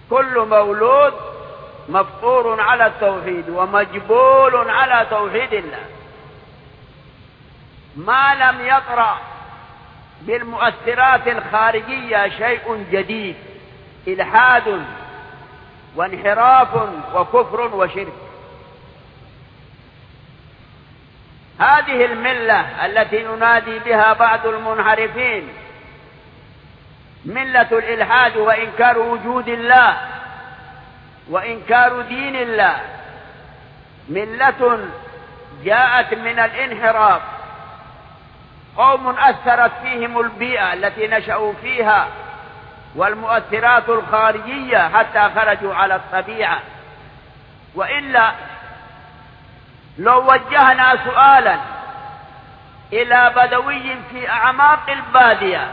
كل مولود مفطور على التوحيد ومجبول على توحيد الله. ما لم يطرأ بالمؤثرات الخارجية شيء جديد، إلحاد وانحراف وكفر وشرك. هذه الملة التي ينادي بها بعض المنحرفين ملة الإلحاد وإنكار وجود الله وإنكار دين الله، ملة جاءت من الانحراف. قوم أثرت فيهم البيئة التي نشأوا فيها والمؤثرات الخارجية حتى خرجوا على الطبيعة. وإلا لو وجهنا سؤالا إلى بدوي في أعماق البادية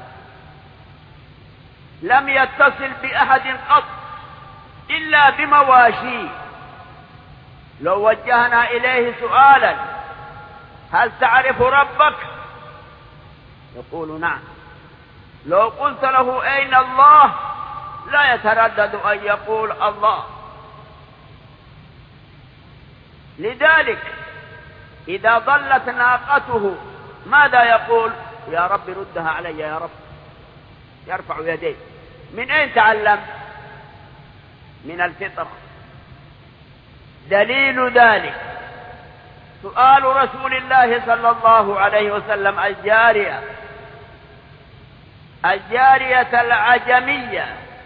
لم يتصل بأحد قط إلا بمواشيه، لو وجهنا إليه سؤالا هل تعرف ربك؟ يقول نعم. لو قلت له أين الله؟ لا يتردد أن يقول الله. لذلك إذا ضلت ناقته ماذا يقول؟ يا رب ردها علي يا رب، يرفع يديه. من أين تعلم؟ من الفطرة. دليل ذلك سؤال رسول الله صلى الله عليه وسلم الجارية العجمية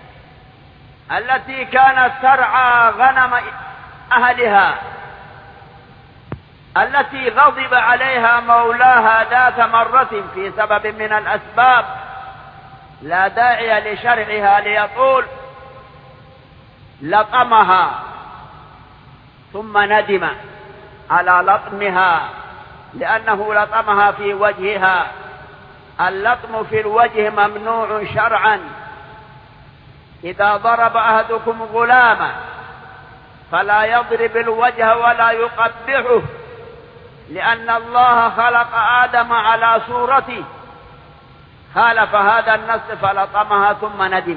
التي كانت ترعى غنم أهلها، التي غضب عليها مولاها ذات مرة في سبب من الأسباب لا داعي لشرعها ليطول، لطمها ثم ندم على لطمها لأنه لطمها في وجهها. اللطم في الوجه ممنوع شرعا. إذا ضرب أحدكم غلاما فلا يضرب الوجه ولا يقبحه، لأن الله خلق آدم على صورته، خالف هذا النص فلطمها ثم ندم.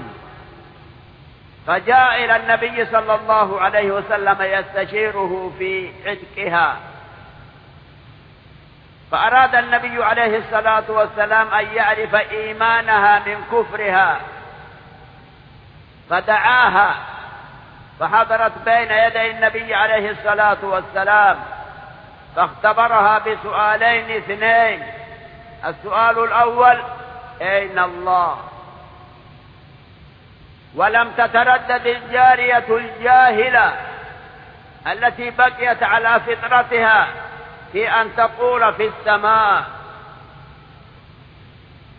فجاء إلى النبي صلى الله عليه وسلم يستشيره في عتقها، فأراد النبي عليه الصلاة والسلام أن يعرف إيمانها من كفرها، فدعاها فحضرت بين يدي النبي عليه الصلاة والسلام، فاختبرها بسؤالين اثنين. السؤال الأول أين الله؟ ولم تتردد الجارية الجاهلة التي بقيت على فطرتها في أن تقول في السماء،